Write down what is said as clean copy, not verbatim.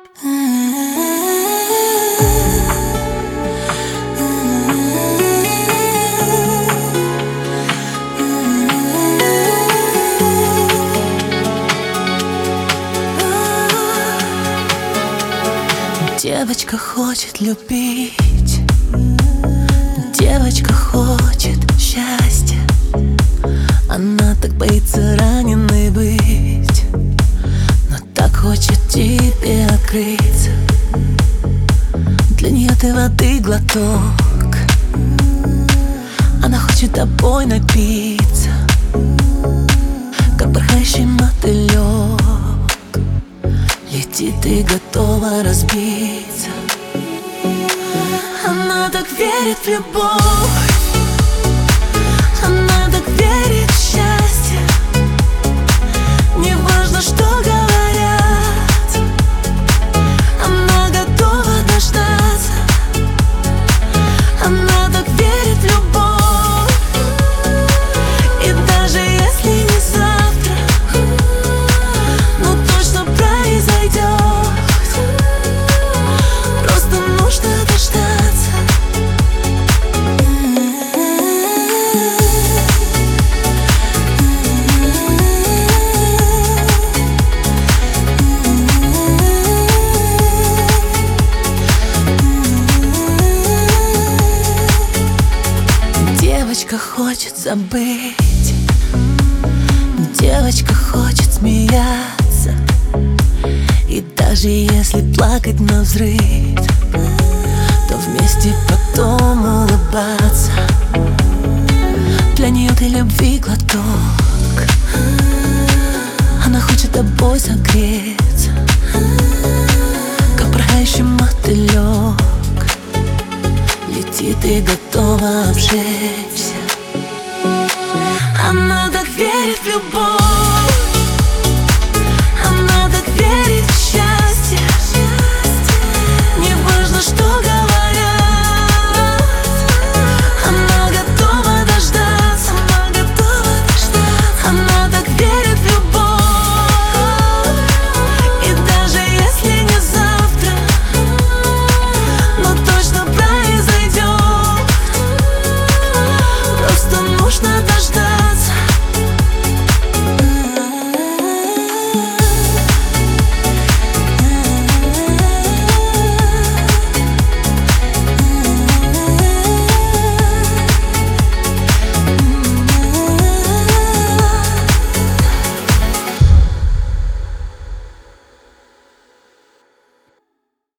Девочка хочет любить, девочка хочет счастья. Она так боится раненой быть, но так хочет тебе открыться. Для нее ты воды глоток, она хочет тобой напиться, как порхающий мотылек. Летит и готова разбиться. Она так верит в любовь, она так верит в счастье. Не важно, что говорят, она готова дождаться. Она так верит в любовь, и даже если не завтра, но точно произойдет. Просто нужно дождаться. Девочка хочет забыть, девочка хочет смеяться, и даже если плакать навзрыд, то вместе потом улыбаться. Для нее ты любви глоток, она хочет тобой согреться, как порхающий мотылек. Летит и готова обжечь.